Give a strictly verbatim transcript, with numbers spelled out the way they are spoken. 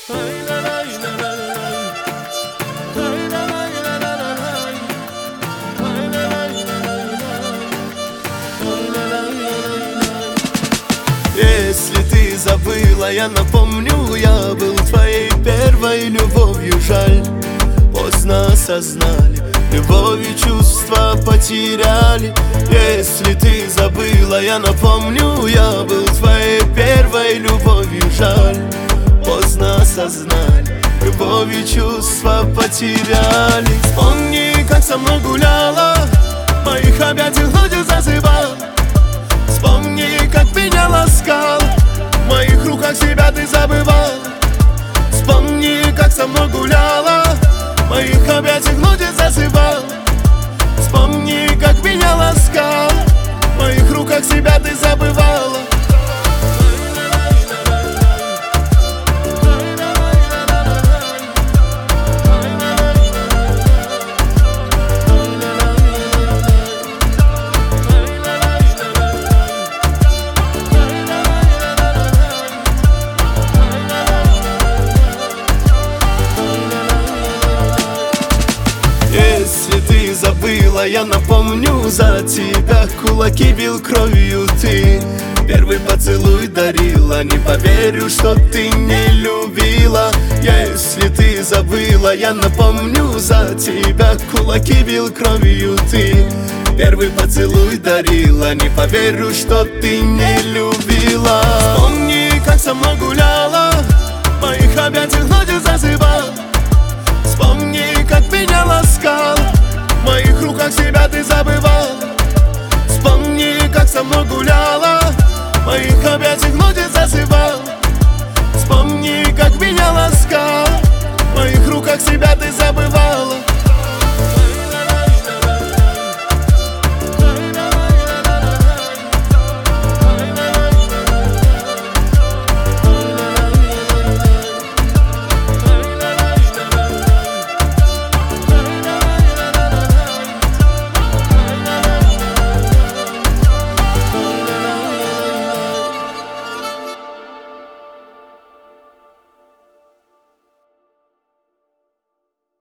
Если ты забыла, я напомню, я был твоей первой любовью. Жаль, поздно осознали, любовью чувства потеряли. Если ты забыла, я напомню, я был твоей первой любовью. Жаль, поздно осознали, любовью чувства потеряли. Вспомни, как со мной гуляла, моих объятий вроде зазывал. Вспомни, как меня ласкал, в моих руках себя ты забывал. Вспомни, как со мной гуляла, в моих объятиях вроде зазывал. Вспомни, как меня ласкал, в моих руках себя ты забывала. Если ты забыла, я напомню, за тебя кулаки бил кровью ты. Первый поцелуй дарила, не поверю, что ты не любила. Если ты забыла, я напомню, за тебя кулаки бил кровью ты. Первый поцелуй дарила, не поверю, что ты не любила. Вспомни, как со мной гуляла, в моих объятиях вроде зазывал. Вспомни, как меня ласкал, в моих руках себя ты забывал. Вспомни, как со мной гуляла, в моих объятиях вроде зазывал. Вспомни, как меня ласкал, в моих руках себя ты забывал.